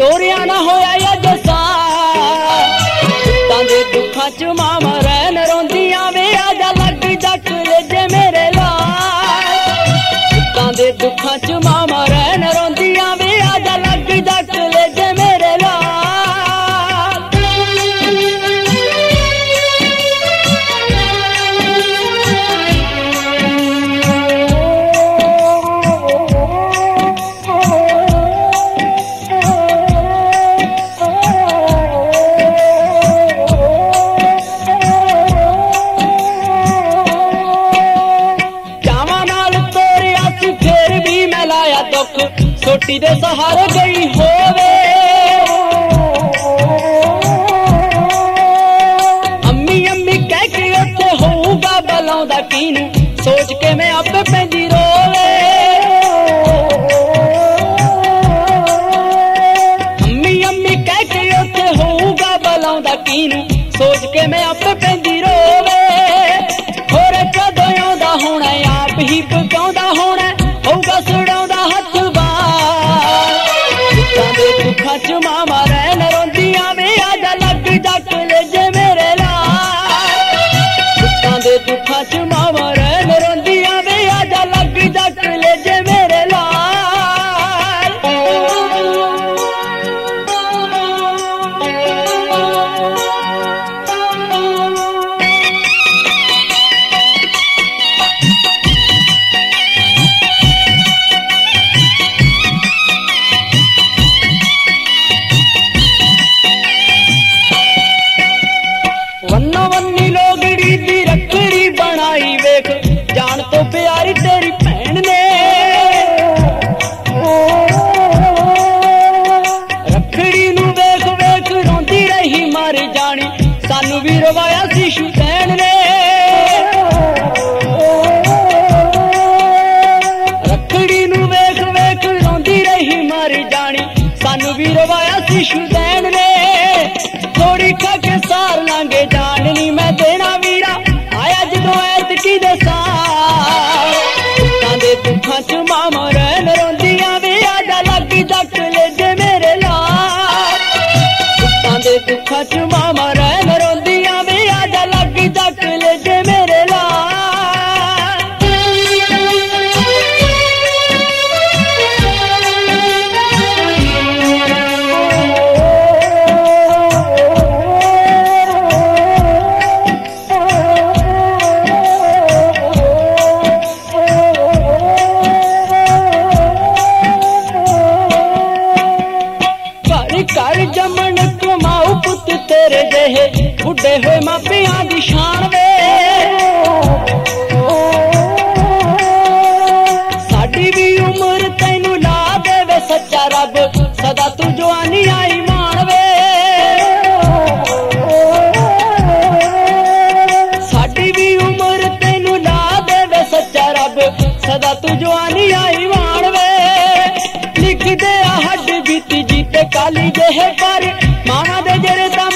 टोरिया ना होया या जसा तांदे दुखा च मामा रहन रोंदियां वे आजा लग जा कलेजे मेरे लाल तांदे दुखा च मामा रहन रोंदियां वे आजा लग जा कलेजे मेरे लाल सोटी दे सहारे गई होवे अम्मी अम्मी कह के उत्ते होऊगा बलाउंदा कीनू सोच के मैं आपे पैंदी रोवे अम्मी अम्मी कह के उत्ते होऊगा बलाउंदा कीनू सोच के मैं आपे पैंदी रोवे होर कदों आउंदा होना आप ही पकाउंदा होना होऊगा सुड़ाउंदा हथ दुखा च मामा रहन रोंदियां वे आजा लग जा कलेजे मेरे लाल दे दुखा च मामा रहन रोंदियां वे आजा लग जा कलेजे मेरे लाल वन्नो वन्नी लोगड़ी दी रखड़ी बनाई वेख जान तो प्यारी तेरी भैन ने रखड़ी नू वेख वेख रोंदी रही मर जानी सानू भी रवाया सी शुतैन ने रखड़ी नू वेख वेख रोंदी रही मर जानी सानू भी रवाया सी शुतैन ने थोड़ी खा के सार लांगे जाननी मैं देना वीरा आया जदों ऐतकी दे साल तांदे दुखा च मामा रहन रोंदियां वे आजा लग जा कलेजे मेरे लाल तांदे दुखा च मामा रहन रोंदियां वे आजा लग जा कलेजे मेरे लाल कर जमन कमाऊ पुत तेरे जेहे बुढ़े हुए मापियां दी शान वे साडी भी उम्र तैनू ला देवे सच्चा रब सदा तू जवानी आई मान वे साडी भी उम्र तैनू ला देवे सच्चा रब सदा तू जवानी आई मान वे लिख दे हड्ड बीती जीते काली जेहे पर माना दे जेरे